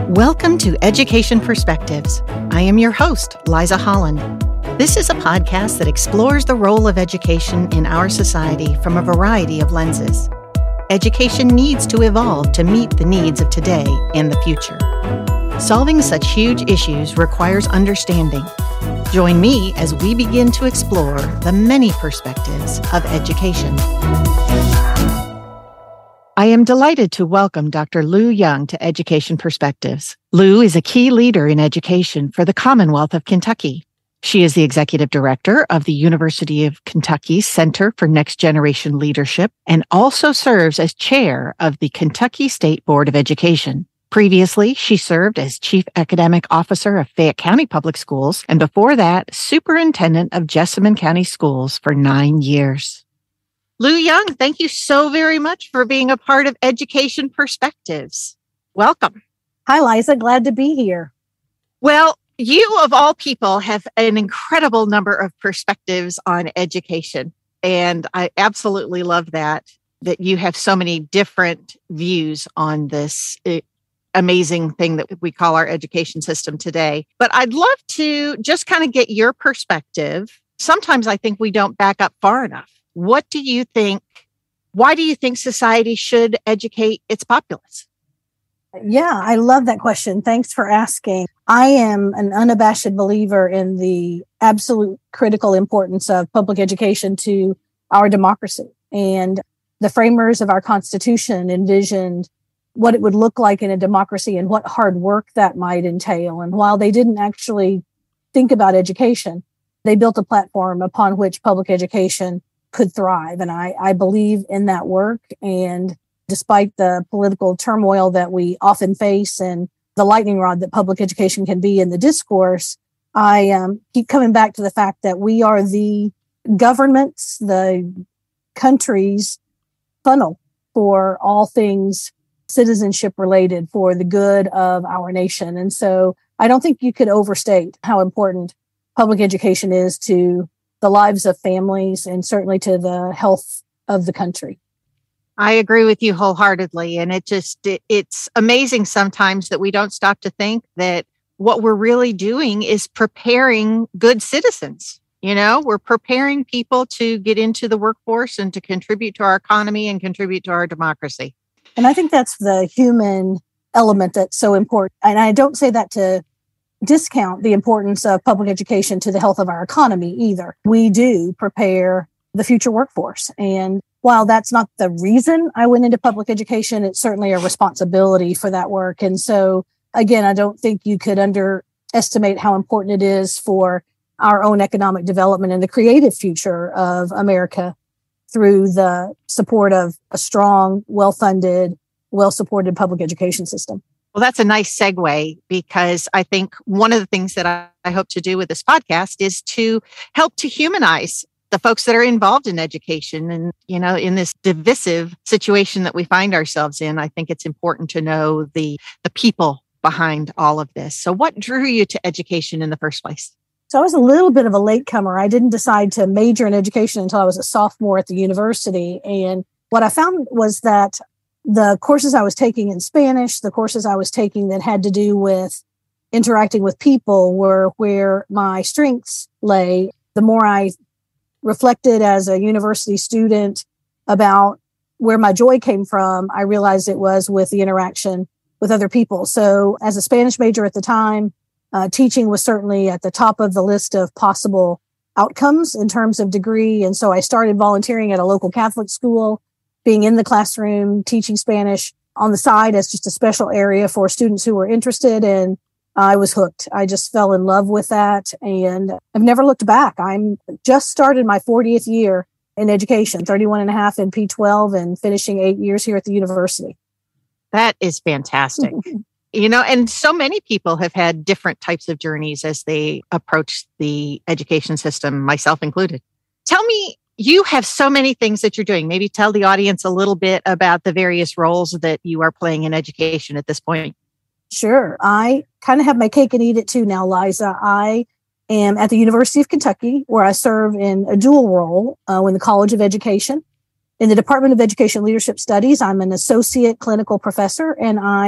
Welcome to Education Perspectives. I am your host, Liza Holland. This is a podcast that explores the role of education in our society from a variety of lenses. Education needs to evolve to meet the needs of today and the future. Solving such huge issues requires understanding. Join me as we begin to explore the many perspectives of education. I am delighted to welcome Dr. Lu Young to Education Perspectives. Lu is a key leader in education for the Commonwealth of Kentucky. She is the executive director of the University of Kentucky's Center for Next Generation Leadership and also serves as chair of the Kentucky State Board of Education. Previously, she served as chief academic officer of Fayette County Public Schools and before that, superintendent of Jessamine County Schools for 9 years. Lu Young, thank you so very much for being a part of Education Perspectives. Welcome. Hi, Liza. Glad to be here. Well, you of all people have an incredible number of perspectives on education. And I absolutely love that you have so many different views on this amazing thing that we call our education system today. But I'd love to just kind of get your perspective. Sometimes I think we don't back up far enough. What do you think? Why do you think society should educate its populace? Yeah, I love that question. Thanks for asking. I am an unabashed believer in the absolute critical importance of public education to our democracy. And the framers of our Constitution envisioned what it would look like in a democracy and what hard work that might entail. And while they didn't actually think about education, they built a platform upon which public education could thrive. And I believe in that work. And despite the political turmoil that we often face and the lightning rod that public education can be in the discourse, I keep coming back to the fact that we are the government's, the country's funnel for all things citizenship related for the good of our nation. And so I don't think you could overstate how important public education is to the lives of families and certainly to the health of the country. I agree with you wholeheartedly. And it's amazing sometimes that we don't stop to think that what we're really doing is preparing good citizens. You know, we're preparing people to get into the workforce and to contribute to our economy and contribute to our democracy. And I think that's the human element that's so important. And I don't say that to discount the importance of public education to the health of our economy either. We do prepare the future workforce. And while that's not the reason I went into public education, it's certainly a responsibility for that work. And so, again, I don't think you could underestimate how important it is for our own economic development and the creative future of America through the support of a strong, well-funded, well-supported public education system. Well, that's a nice segue because I think one of the things that I hope to do with this podcast is to help to humanize the folks that are involved in education. And, you know, in this divisive situation that we find ourselves in, I think it's important to know the people behind all of this. So what drew you to education in the first place? So I was a little bit of a latecomer. I didn't decide to major in education until I was a sophomore at the university. And what I found was that the courses I was taking in Spanish, the courses I was taking that had to do with interacting with people were where my strengths lay. The more I reflected as a university student about where my joy came from, I realized it was with the interaction with other people. So as a Spanish major at the time, teaching was certainly at the top of the list of possible outcomes in terms of degree. And so I started volunteering at a local Catholic school, being in the classroom, teaching Spanish on the side as just a special area for students who were interested. And I was hooked. I just fell in love with that. And I've never looked back. I'm just started my 40th year in education, 31 and a half in P12 and finishing 8 years here at the university. That is fantastic. You know, and so many people have had different types of journeys as they approach the education system, myself included. Tell me, you have so many things that you're doing. Maybe tell the audience a little bit about the various roles that you are playing in education at this point. Sure. I kind of have my cake and eat it too now, Liza. I am at the University of Kentucky, where I serve in a dual role in the College of Education. In the Department of Education Leadership Studies, I'm an associate clinical professor, and I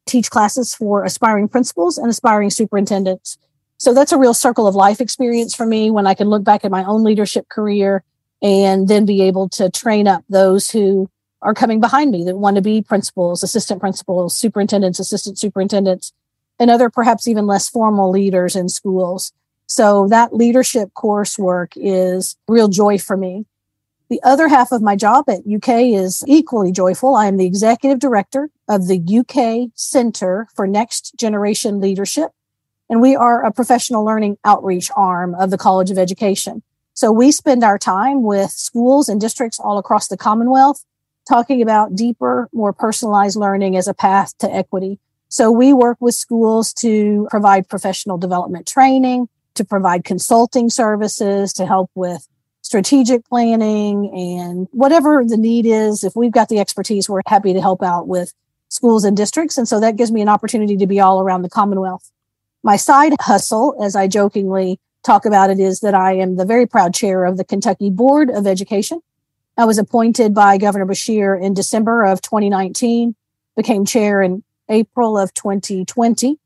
teach classes for aspiring principals and aspiring superintendents. So that's a real circle of life experience for me when I can look back at my own leadership career and then be able to train up those who are coming behind me that want to be principals, assistant principals, superintendents, assistant superintendents, and other perhaps even less formal leaders in schools. So that leadership coursework is real joy for me. The other half of my job at UK is equally joyful. I am the executive director of the UK Center for Next Generation Leadership, and we are a professional learning outreach arm of the College of Education. So we spend our time with schools and districts all across the Commonwealth talking about deeper, more personalized learning as a path to equity. So we work with schools to provide professional development training, to provide consulting services, to help with strategic planning, and whatever the need is. If we've got the expertise, we're happy to help out with schools and districts. And so that gives me an opportunity to be all around the Commonwealth. My side hustle, as I jokingly talk about it, is that I am the very proud chair of the Kentucky Board of Education. I was appointed by Governor Beshear in December of 2019, became chair in April of 2020,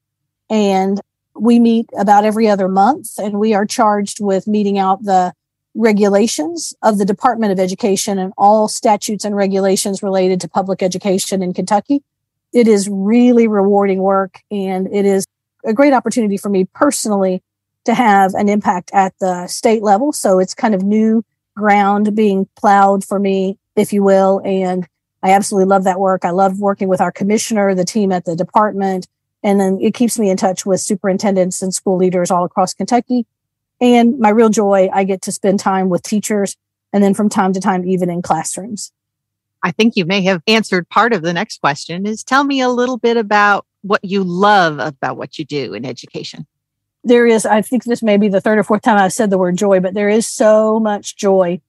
and we meet about every other month, and we are charged with meeting out the regulations of the Department of Education and all statutes and regulations related to public education in Kentucky. It is really rewarding work, and it is a great opportunity for me personally to have an impact at the state level. So it's kind of new ground being plowed for me, if you will. And I absolutely love that work. I love working with our commissioner, the team at the department, and then it keeps me in touch with superintendents and school leaders all across Kentucky. And my real joy, I get to spend time with teachers, and then from time to time, even in classrooms. I think you may have answered part of the next question. Is tell me a little bit about what you love about what you do in education. There is, I think this may be the third or fourth time I've said the word joy, but there is so much joy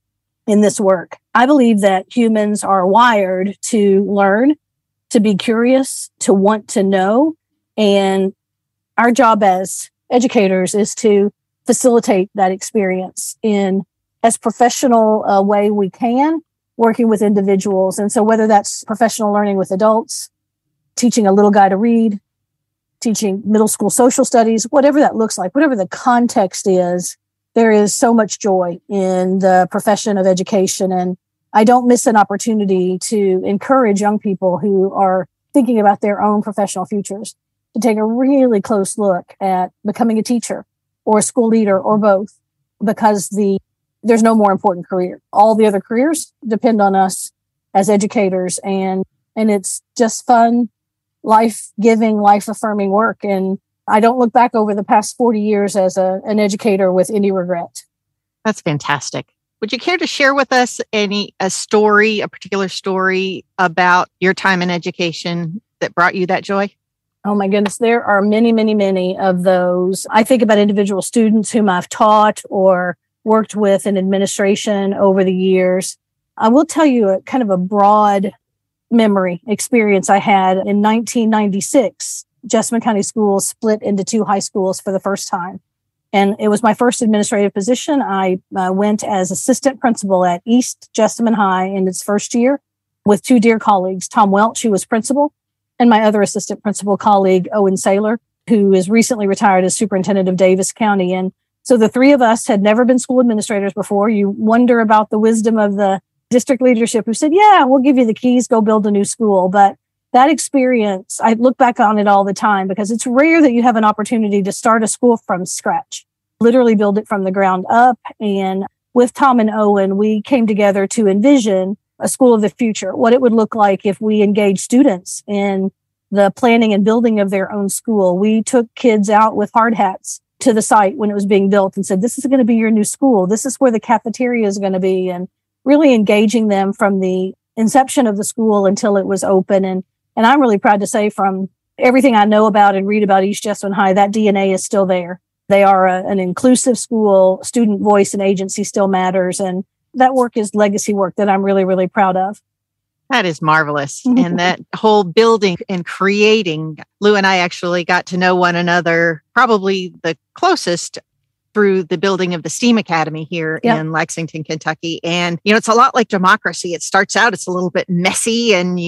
in this work. I believe that humans are wired to learn, to be curious, to want to know. And our job as educators is to facilitate that experience in as professional a way we can, working with individuals. And so whether that's professional learning with adults, teaching a little guy to read, teaching middle school social studies, whatever that looks like, whatever the context is, there is so much joy in the profession of education. And I don't miss an opportunity to encourage young people who are thinking about their own professional futures to take a really close look at becoming a teacher or a school leader or both, because there's no more important career. All the other careers depend on us as educators, and it's just fun, life-giving, life-affirming work. And I don't look back over the past 40 years as an educator with any regret. That's fantastic. Would you care to share with us a particular story about your time in education that brought you that joy? Oh my goodness, there are many, many, many of those. I think about individual students whom I've taught or worked with in administration over the years. I will tell you a kind of a broad memory experience I had in 1996. Jessamine County Schools split into two high schools for the first time. And it was my first administrative position. I went as assistant principal at East Jessamine High in its first year with two dear colleagues, Tom Welch, who was principal, and my other assistant principal colleague, Owen Saylor, who is recently retired as superintendent of Davis County. And so the three of us had never been school administrators before. You wonder about the wisdom of the district leadership who said, yeah, we'll give you the keys, go build a new school. But that experience, I look back on it all the time because it's rare that you have an opportunity to start a school from scratch, literally build it from the ground up. And with Tom and Owen, we came together to envision a school of the future, what it would look like if we engaged students in the planning and building of their own school. We took kids out with hard hats to the site when it was being built and said, this is going to be your new school. This is where the cafeteria is going to be, and really engaging them from the inception of the school until it was open. And I'm really proud to say from everything I know about and read about East Jessamine High, that DNA is still there. They are an inclusive school. Student voice and agency still matters. And that work is legacy work that I'm really, really proud of. That is marvelous. And that whole building and creating, Lou and I actually got to know one another probably the closest through the building of the STEAM Academy here in Lexington, Kentucky. And, it's a lot like democracy. It starts out, it's a little bit messy, and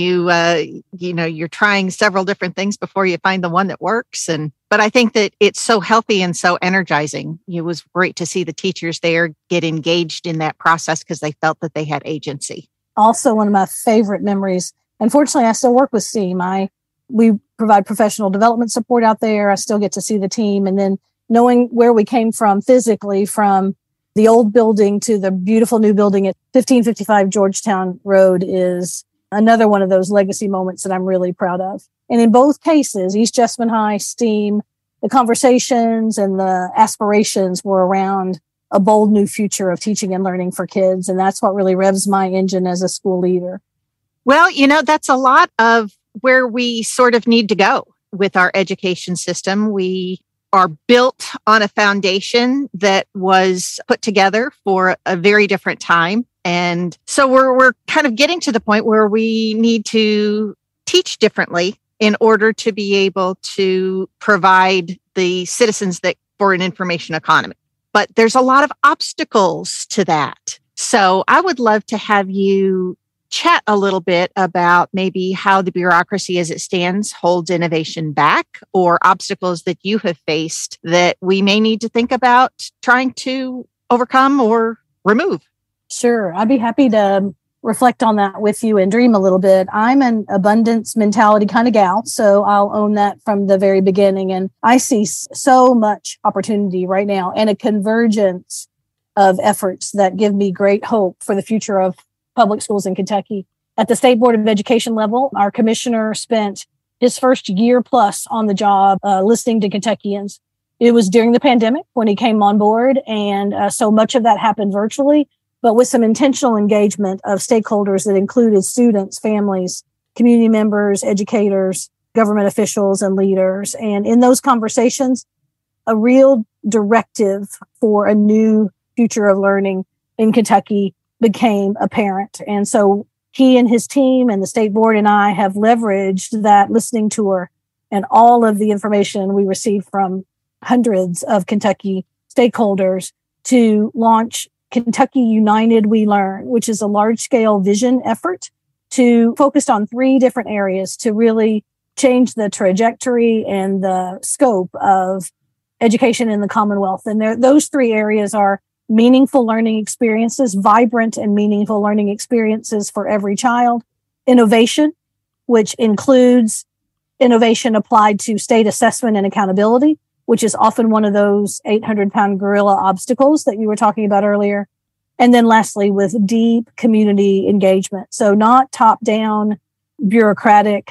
you're trying several different things before you find the one that works. But I think that it's so healthy and so energizing. It was great to see the teachers there get engaged in that process because they felt that they had agency. Also, one of my favorite memories. Unfortunately, I still work with STEAM. We provide professional development support out there. I still get to see the team. And then knowing where we came from physically, from the old building to the beautiful new building at 1555 Georgetown Road, is another one of those legacy moments that I'm really proud of. And in both cases, East Jessamine High, STEAM, the conversations and the aspirations were around a bold new future of teaching and learning for kids. And that's what really revs my engine as a school leader. Well, that's a lot of where we sort of need to go with our education system. We are built on a foundation that was put together for a very different time. And so we're kind of getting to the point where we need to teach differently in order to be able to provide the citizens that for an information economy. But there's a lot of obstacles to that. So I would love to have you chat a little bit about maybe how the bureaucracy as it stands holds innovation back, or obstacles that you have faced that we may need to think about trying to overcome or remove. Sure. I'd be happy to reflect on that with you and dream a little bit. I'm an abundance mentality kind of gal, so I'll own that from the very beginning. And I see so much opportunity right now and a convergence of efforts that give me great hope for the future of public schools in Kentucky. At the State Board of Education level, our commissioner spent his first year plus on the job listening to Kentuckians. It was during the pandemic when he came on board, and so much of that happened virtually, but with some intentional engagement of stakeholders that included students, families, community members, educators, government officials, and leaders. And in those conversations, a real directive for a new future of learning in Kentucky became apparent. And so he and his team and the state board and I have leveraged that listening tour and all of the information we received from hundreds of Kentucky stakeholders to launch Kentucky United We Learn, which is a large-scale vision effort to focus on 3 different areas to really change the trajectory and the scope of education in the Commonwealth. And those 3 areas are meaningful learning experiences, vibrant and meaningful learning experiences for every child, innovation, which includes innovation applied to state assessment and accountability, which is often one of those 800-pound gorilla obstacles that you were talking about earlier. And then lastly, with deep community engagement. So not top-down, bureaucratic,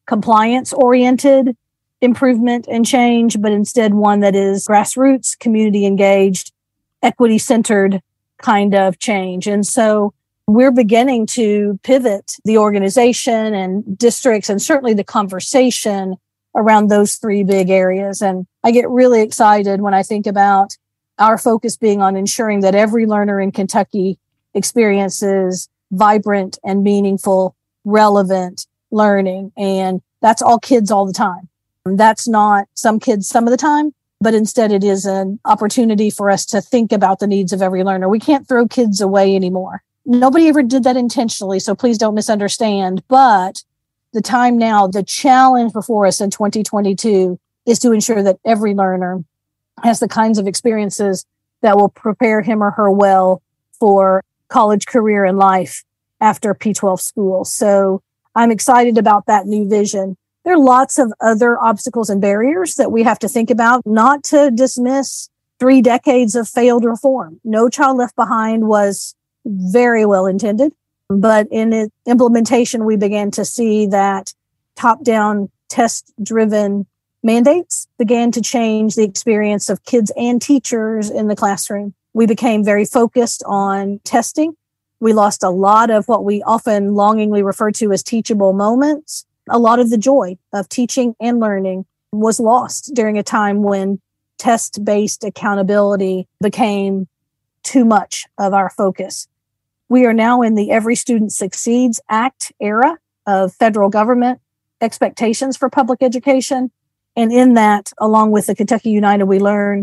compliance-oriented improvement and change, but instead one that is grassroots, community-engaged, equity-centered kind of change. And so we're beginning to pivot the organization and districts and certainly the conversation around those 3 big areas. And I get really excited when I think about our focus being on ensuring that every learner in Kentucky experiences vibrant and meaningful, relevant learning. And that's all kids all the time. That's not some kids some of the time, but instead it is an opportunity for us to think about the needs of every learner. We can't throw kids away anymore. Nobody ever did that intentionally, so please don't misunderstand. But the time now, the challenge before us in 2022 is to ensure that every learner has the kinds of experiences that will prepare him or her well for college, career, and life after P-12 school. So I'm excited about that new vision. There are lots of other obstacles and barriers that we have to think about, not to dismiss 3 decades of failed reform. No Child Left Behind was very well intended, but in its implementation, we began to see that top-down test-driven mandates began to change the experience of kids and teachers in the classroom. We became very focused on testing. We lost a lot of what we often longingly refer to as teachable moments. A lot of the joy of teaching and learning was lost during a time when test-based accountability became too much of our focus. We are now in the Every Student Succeeds Act era of federal government expectations for public education. And in that, along with the Kentucky United We Learn,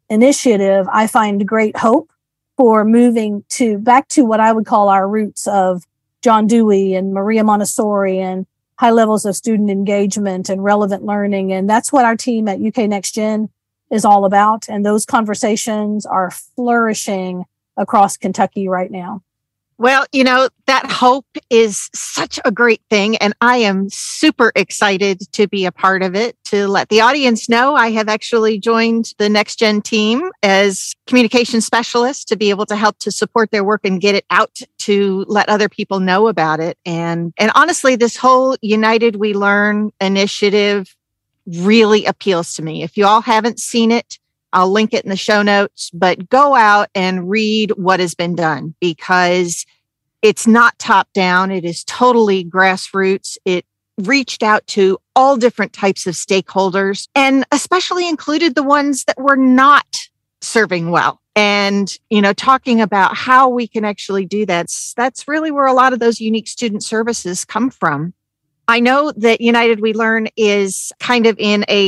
initiative, I find great hope for moving back to what I would call our roots of John Dewey and Maria Montessori and high levels of student engagement and relevant learning. And that's what our team at UK Next Gen is all about. And those conversations are flourishing across Kentucky right now. Well, that hope is such a great thing. And I am super excited to be a part of it. To let the audience know, I have actually joined the Next Gen team as communication specialist to be able to help to support their work and get it out to let other people know about it. And honestly, this whole United We Learn initiative really appeals to me. If you all haven't seen it, I'll link it in the show notes, but go out and read what has been done, because it's not top down. It is totally grassroots. It reached out to all different types of stakeholders, and especially included the ones that were not serving well. And, talking about how we can actually do that. That's really where a lot of those unique student services come from. I know that United We Learn is kind of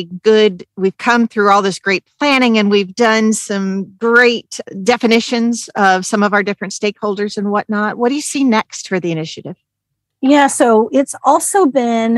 we've come through all this great planning, and we've done some great definitions of some of our different stakeholders and whatnot. What do you see next for the initiative? Yeah, so it's also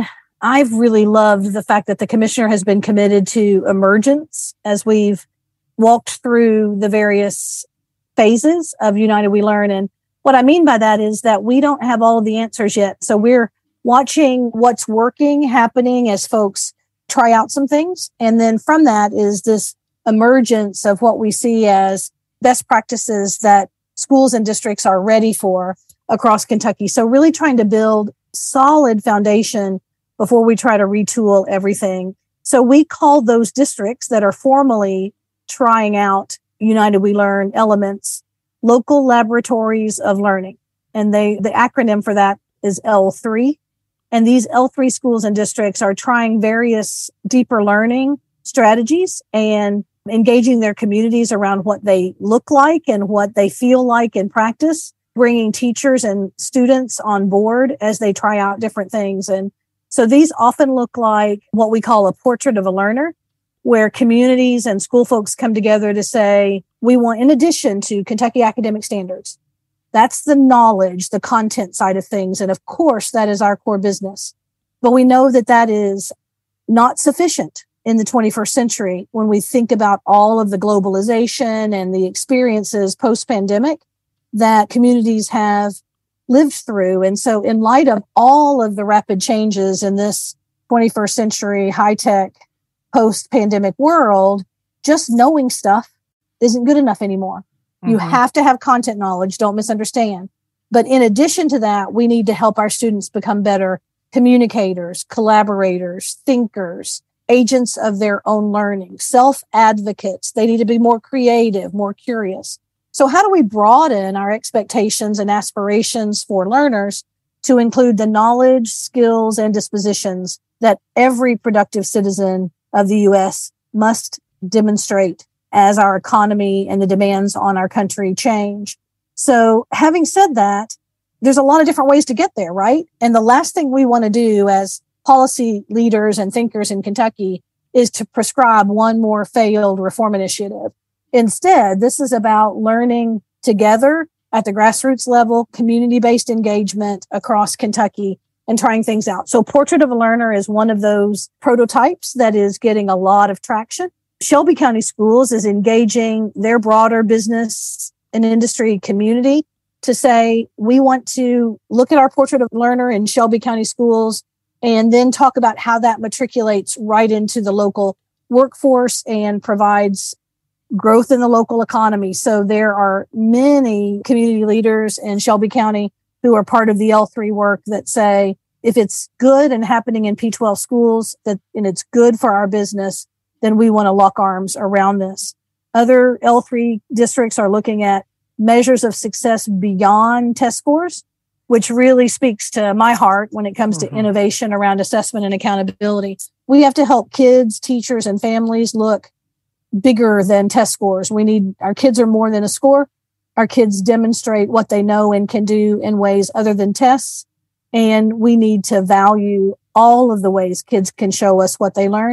I've really loved the fact that the commissioner has been committed to emergence as we've walked through the various phases of United We Learn. And what I mean by that is that we don't have all of the answers yet. So we're watching what's happening as folks try out some things. And then from that is this emergence of what we see as best practices that schools and districts are ready for across Kentucky. So really trying to build solid foundation before we try to retool everything. So we call those districts that are formally trying out United We Learn elements, local laboratories of learning. And the acronym for that is L3. And these L3 schools and districts are trying various deeper learning strategies and engaging their communities around what they look like and what they feel like in practice, bringing teachers and students on board as they try out different things. And so these often look like what we call a portrait of a learner, where communities and school folks come together to say, we want, in addition to Kentucky academic standards, that's the knowledge, the content side of things. And of course, that is our core business. But we know that that is not sufficient in the 21st century when we think about all of the globalization and the experiences post-pandemic that communities have lived through. And so in light of all of the rapid changes in this 21st century high-tech post-pandemic world, just knowing stuff isn't good enough anymore. You have to have content knowledge, don't misunderstand. But in addition to that, we need to help our students become better communicators, collaborators, thinkers, agents of their own learning, self-advocates. They need to be more creative, more curious. So how do we broaden our expectations and aspirations for learners to include the knowledge, skills, and dispositions that every productive citizen of the U.S. must demonstrate as our economy and the demands on our country change? So having said that, there's a lot of different ways to get there, right? And the last thing we want to do as policy leaders and thinkers in Kentucky is to prescribe one more failed reform initiative. Instead, this is about learning together at the grassroots level, community-based engagement across Kentucky, and trying things out. So Portrait of a Learner is one of those prototypes that is getting a lot of traction. Shelby County Schools is engaging their broader business and industry community to say, we want to look at our Portrait of a Learner in Shelby County Schools and then talk about how that matriculates right into the local workforce and provides growth in the local economy. So there are many community leaders in Shelby County who are part of the L3 work that say, if it's good and happening in P12 schools and it's good for our business, then we want to lock arms around this. Other L3 districts are looking at measures of success beyond test scores, which really speaks to my heart when it comes to innovation around assessment and accountability. We have to help kids, teachers, and families look bigger than test scores. Our kids are more than a score. Our kids demonstrate what they know and can do in ways other than tests. And we need to value all of the ways kids can show us what they learn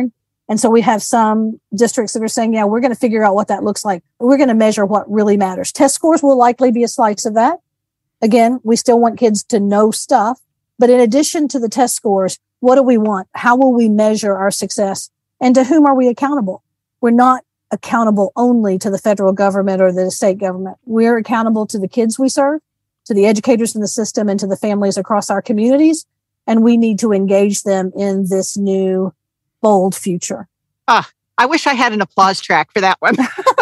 And so we have some districts that are saying, yeah, we're going to figure out what that looks like. We're going to measure what really matters. Test scores will likely be a slice of that. Again, we still want kids to know stuff. But in addition to the test scores, what do we want? How will we measure our success? And to whom are we accountable? We're not accountable only to the federal government or the state government. We're accountable to the kids we serve, to the educators in the system, and to the families across our communities. And we need to engage them in this new, bold future. I wish I had an applause track for that one.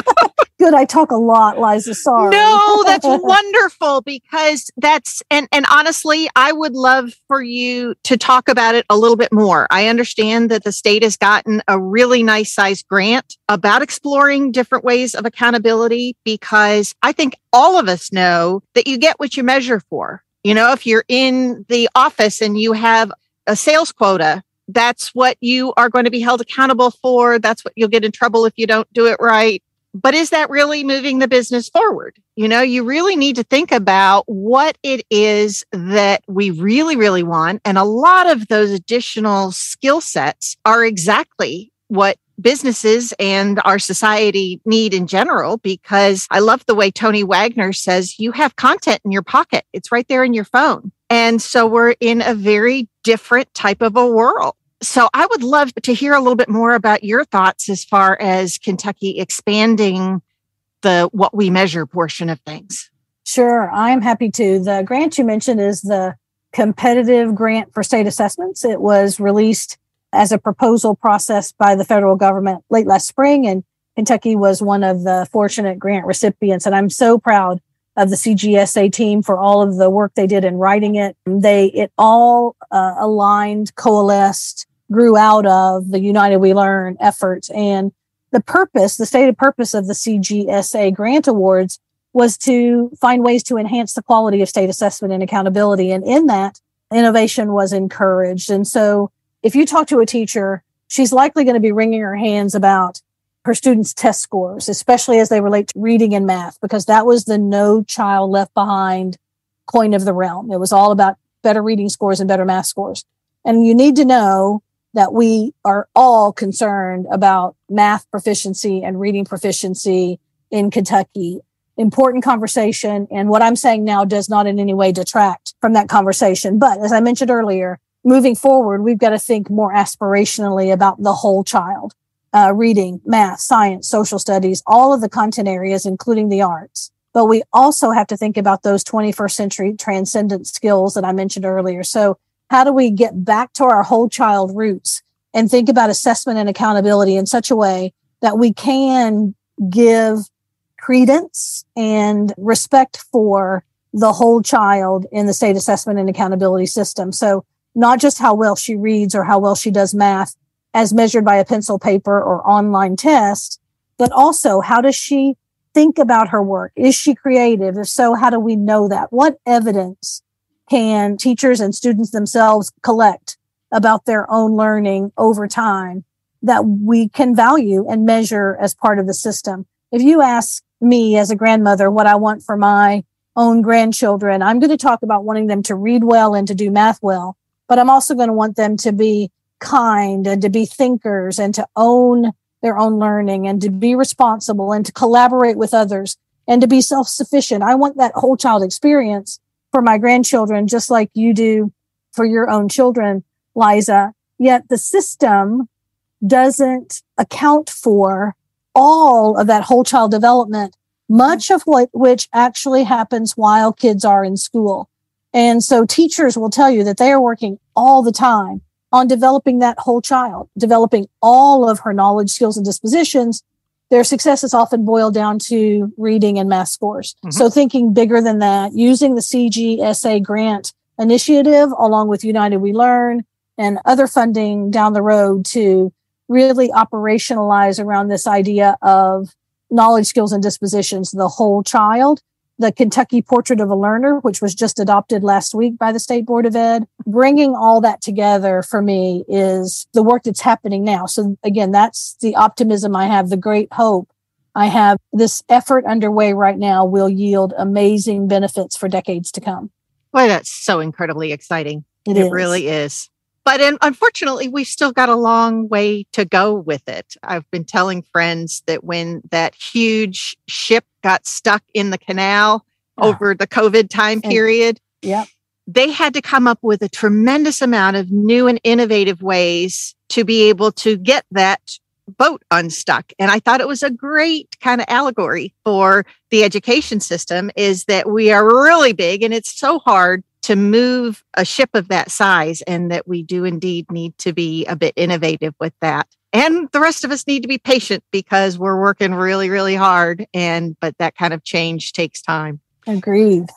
Good. I talk a lot, Liza. Sorry. No, that's wonderful, because that's, and honestly, I would love for you to talk about it a little bit more. I understand that the state has gotten a really nice sized grant about exploring different ways of accountability, because I think all of us know that you get what you measure for. You know, if you're in the office and you have a sales quota, that's what you are going to be held accountable for. That's what you'll get in trouble if you don't do it right. But is that really moving the business forward? You know, you really need to think about what it is that we really, really want. And a lot of those additional skill sets are exactly what businesses and our society need in general, because I love the way Tony Wagner says, you have content in your pocket. It's right there in your phone. And so we're in a very different type of a world. So I would love to hear a little bit more about your thoughts as far as Kentucky expanding the what we measure portion of things. Sure, I'm happy to. The grant you mentioned is the competitive grant for state assessments. It was released as a proposal process by the federal government late last spring, and Kentucky was one of the fortunate grant recipients. And I'm so proud of the CGSA team for all of the work they did in writing it. It all aligned, coalesced, grew out of the United We Learn efforts. And the stated purpose of the CGSA grant awards was to find ways to enhance the quality of state assessment and accountability. And in that, innovation was encouraged. And so if you talk to a teacher, she's likely going to be wringing her hands about her students' test scores, especially as they relate to reading and math, because that was the No Child Left Behind coin of the realm. It was all about better reading scores and better math scores. And you need to know that we are all concerned about math proficiency and reading proficiency in Kentucky. Important conversation. And what I'm saying now does not in any way detract from that conversation. But as I mentioned earlier, moving forward, we've got to think more aspirationally about the whole child. Reading, math, science, social studies, all of the content areas, including the arts. But we also have to think about those 21st century transcendent skills that I mentioned earlier. So how do we get back to our whole child roots and think about assessment and accountability in such a way that we can give credence and respect for the whole child in the state assessment and accountability system? So not just how well she reads or how well she does math, as measured by a pencil, paper, or online test, but also how does she think about her work? Is she creative? If so, how do we know that? What evidence can teachers and students themselves collect about their own learning over time that we can value and measure as part of the system? If you ask me as a grandmother what I want for my own grandchildren, I'm going to talk about wanting them to read well and to do math well, but I'm also going to want them to be kind and to be thinkers and to own their own learning and to be responsible and to collaborate with others and to be self-sufficient. I want that whole child experience for my grandchildren, just like you do for your own children, Liza. Yet the system doesn't account for all of that whole child development, much of which actually happens while kids are in school. And so teachers will tell you that they are working all the time on developing that whole child, developing all of her knowledge, skills, and dispositions. Their success is often boiled down to reading and math scores. Mm-hmm. So thinking bigger than that, using the CGSA grant initiative along with United We Learn and other funding down the road to really operationalize around this idea of knowledge, skills, and dispositions, the whole child. The Kentucky Portrait of a Learner, which was just adopted last week by the State Board of Ed. Bringing all that together for me is the work that's happening now. So again, that's the optimism I have, the great hope I have. This effort underway right now will yield amazing benefits for decades to come. Boy, that's so incredibly exciting. It is. Really is. But unfortunately, we've still got a long way to go with it. I've been telling friends that when that huge ship got stuck in the canal over the COVID time period, they had to come up with a tremendous amount of new and innovative ways to be able to get that boat unstuck. And I thought it was a great kind of allegory for the education system, is that we are really big and it's so hard to move a ship of that size, and that we do indeed need to be a bit innovative with that. And the rest of us need to be patient because we're working really, really hard. But that kind of change takes time. Agreed.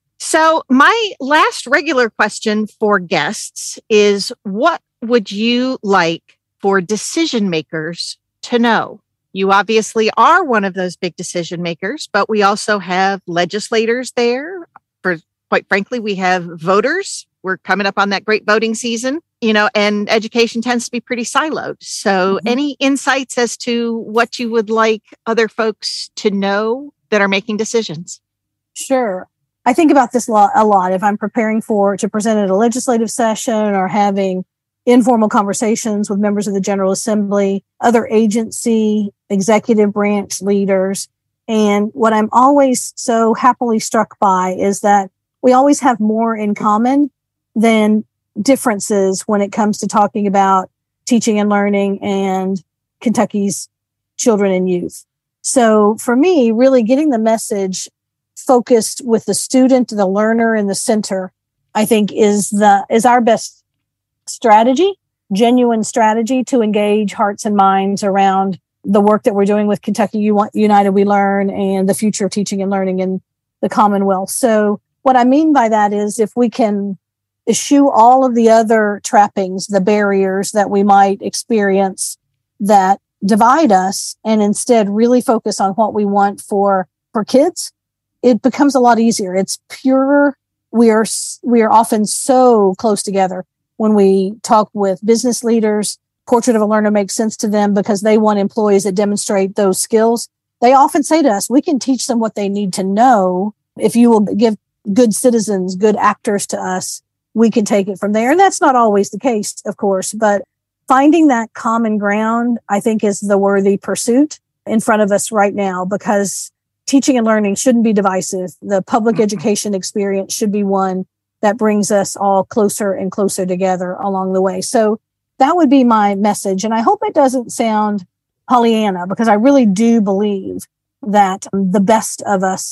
So my last regular question for guests is, what would you like for decision makers to know? You obviously are one of those big decision makers, but we also have legislators there. Quite frankly, we have voters. We're coming up on that great voting season, and education tends to be pretty siloed. So any insights as to what you would like other folks to know that are making decisions? Sure. I think about this a lot if I'm preparing to present at a legislative session or having informal conversations with members of the General Assembly, other agency, executive branch leaders. And what I'm always so happily struck by is that we always have more in common than differences when it comes to talking about teaching and learning and Kentucky's children and youth. So for me, really getting the message focused with the student, the learner in the center, I think is our best strategy, genuine strategy to engage hearts and minds around the work that we're doing with Kentucky United We Learn and the future of teaching and learning in the Commonwealth. So what I mean by that is if we can eschew all of the other trappings, the barriers that we might experience that divide us, and instead really focus on what we want for kids, it becomes a lot easier. It's purer. We are often so close together when we talk with business leaders. Portrait of a Learner makes sense to them because they want employees that demonstrate those skills. They often say to us, we can teach them what they need to know. If you will give good citizens, good actors to us, we can take it from there. And that's not always the case, of course, but finding that common ground, I think, is the worthy pursuit in front of us right now, because teaching and learning shouldn't be divisive. The public education experience should be one that brings us all closer and closer together along the way. So that would be my message. And I hope it doesn't sound Pollyanna, because I really do believe that the best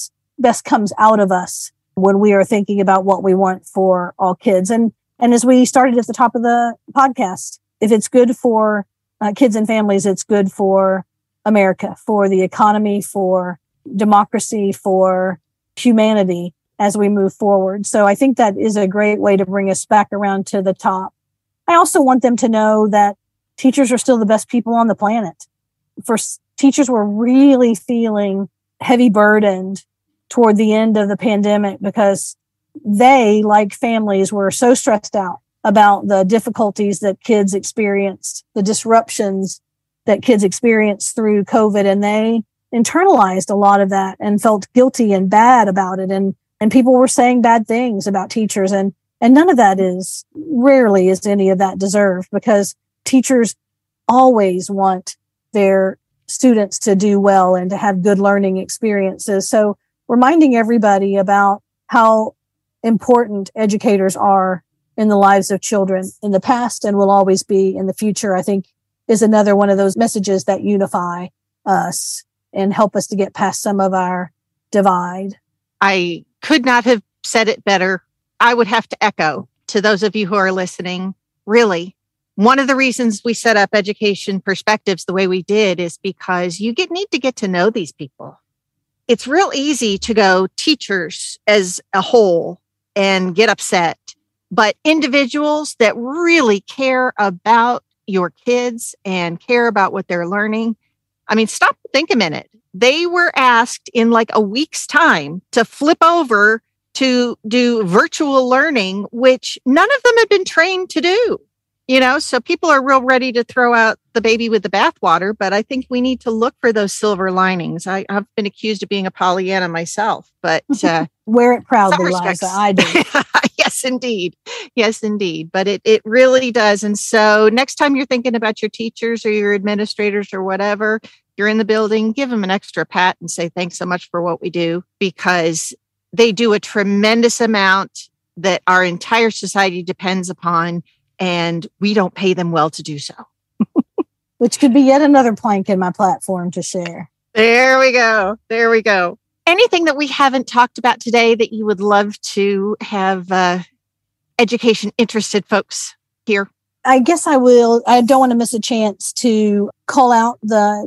comes out of us when we are thinking about what we want for all kids. And as we started at the top of the podcast, if it's good for kids and families, it's good for America, for the economy, for democracy, for humanity as we move forward. So I think that is a great way to bring us back around to the top. I also want them to know that teachers are still the best people on the planet. Teachers were really feeling heavy burdened toward the end of the pandemic because they, like families, were so stressed out about the difficulties that kids experienced, the disruptions that kids experienced through COVID. And they internalized a lot of that and felt guilty and bad about it. And people were saying bad things about teachers. And none of that rarely is any of that deserved, because teachers always want their students to do well and to have good learning experiences. So reminding everybody about how important educators are in the lives of children in the past and will always be in the future, I think, is another one of those messages that unify us and help us to get past some of our divide. I could not have said it better. I would have to echo to those of you who are listening. Really, one of the reasons we set up Education Perspectives the way we did is because you need to get to know these people. It's real easy to go teachers as a whole and get upset, but individuals that really care about your kids and care about what they're learning. I mean, stop and think a minute. They were asked in like a week's time to flip over to do virtual learning, which none of them had been trained to do. So people are real ready to throw out the baby with the bathwater, but I think we need to look for those silver linings. I've been accused of being a Pollyanna myself, but wear it proudly, Liza. I do. Yes, indeed. Yes, indeed. But it really does. And so next time you're thinking about your teachers or your administrators or whatever, you're in the building, give them an extra pat and say, thanks so much for what we do, because they do a tremendous amount that our entire society depends upon, and we don't pay them well to do so. Which could be yet another plank in my platform to share. There we go. There we go. Anything that we haven't talked about today that you would love to have education interested folks hear? I guess I will. I don't want to miss a chance to call out the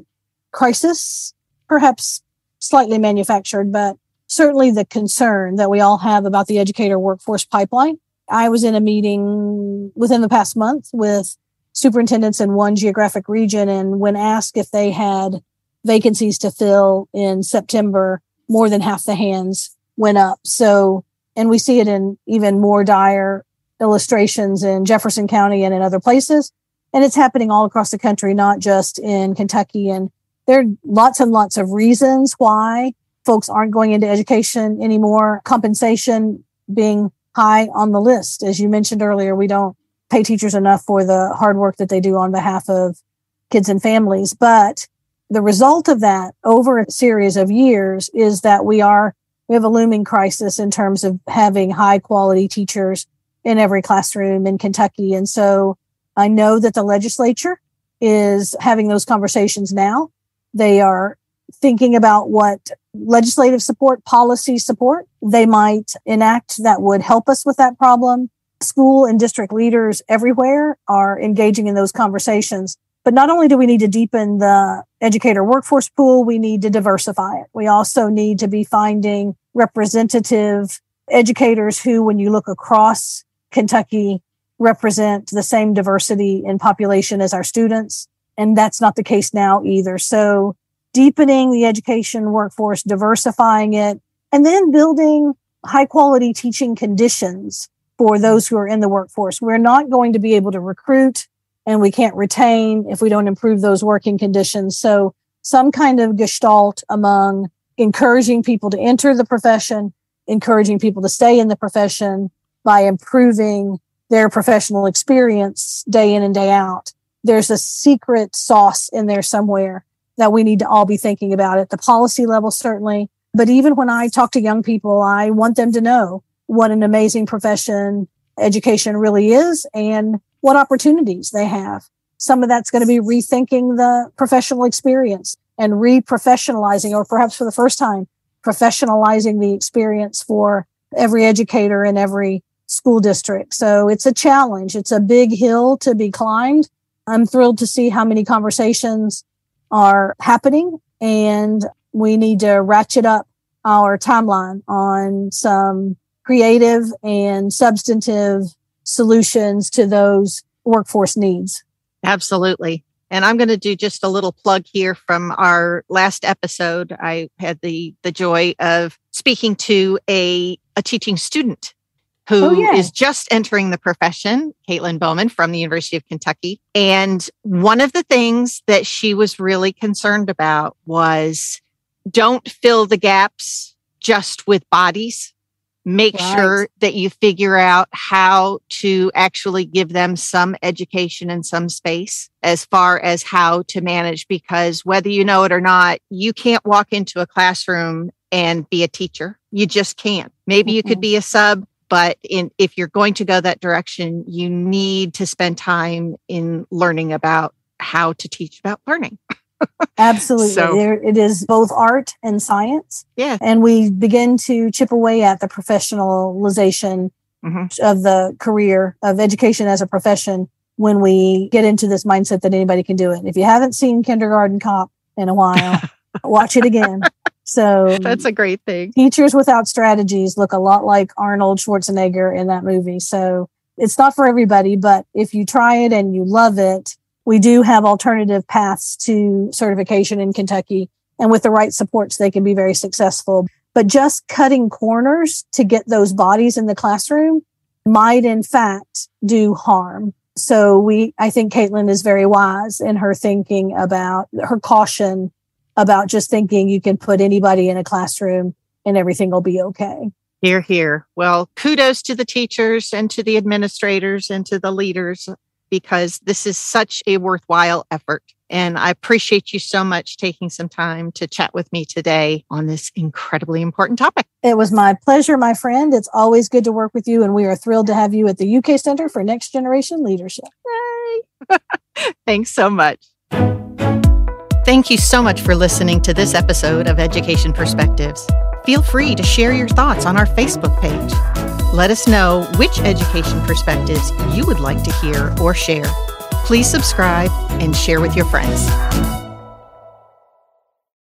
crisis, perhaps slightly manufactured, but certainly the concern that we all have about the educator workforce pipeline. I was in a meeting within the past month with superintendents in one geographic region, and when asked if they had vacancies to fill in September, more than half the hands went up. So, and we see it in even more dire illustrations in Jefferson County and in other places. And it's happening all across the country, not just in Kentucky. And there are lots and lots of reasons why folks aren't going into education anymore. Compensation being high on the list. As you mentioned earlier, we don't pay teachers enough for the hard work that they do on behalf of kids and families. But the result of that over a series of years is that we have a looming crisis in terms of having high quality teachers in every classroom in Kentucky. And so I know that the legislature is having those conversations now. They are thinking about what legislative support, policy support they might enact that would help us with that problem. School and district leaders everywhere are engaging in those conversations. But not only do we need to deepen the educator workforce pool, we need to diversify it. We also need to be finding representative educators who, when you look across Kentucky, represent the same diversity in population as our students. And that's not the case now either. So deepening the education workforce, diversifying it, and then building high quality teaching conditions for those who are in the workforce. We're not going to be able to recruit and we can't retain if we don't improve those working conditions. So some kind of gestalt among encouraging people to enter the profession, encouraging people to stay in the profession by improving their professional experience day in and day out. There's a secret sauce in there somewhere that we need to all be thinking about at the policy level, certainly. But even when I talk to young people, I want them to know what an amazing profession education really is and what opportunities they have. Some of that's going to be rethinking the professional experience and re-professionalizing, or perhaps for the first time, professionalizing the experience for every educator in every school district. So it's a challenge. It's a big hill to be climbed. I'm thrilled to see how many conversations are happening, and we need to ratchet up our timeline on some creative and substantive solutions to those workforce needs. Absolutely. And I'm going to do just a little plug here from our last episode. I had the joy of speaking to a teaching student who is just entering the profession, Caitlin Bowman from the University of Kentucky. And one of the things that she was really concerned about was don't fill the gaps just with bodies. Make sure that you figure out how to actually give them some education and some space as far as how to manage, because whether you know it or not, you can't walk into a classroom and be a teacher. You just can't. Maybe you could be a sub, but if you're going to go that direction, you need to spend time in learning about how to teach about learning. Absolutely. So, it is both art and science. Yeah. And we begin to chip away at the professionalization of the career of education as a profession when we get into this mindset that anybody can do it. If you haven't seen Kindergarten Cop in a while, watch it again. So that's a great thing. Teachers Without Strategies look a lot like Arnold Schwarzenegger in that movie. So it's not for everybody, but if you try it and you love it, we do have alternative paths to certification in Kentucky, and with the right supports, they can be very successful. But just cutting corners to get those bodies in the classroom might, in fact, do harm. So I think Caitlin is very wise in her thinking about her caution about just thinking you can put anybody in a classroom and everything will be okay. Hear, hear. Well, kudos to the teachers and to the administrators and to the leaders, because this is such a worthwhile effort. And I appreciate you so much taking some time to chat with me today on this incredibly important topic. It was my pleasure, my friend. It's always good to work with you. And we are thrilled to have you at the UK Center for Next Generation Leadership. Yay. Thanks so much. Thank you so much for listening to this episode of Education Perspectives. Feel free to share your thoughts on our Facebook page. Let us know which education perspectives you would like to hear or share. Please subscribe and share with your friends.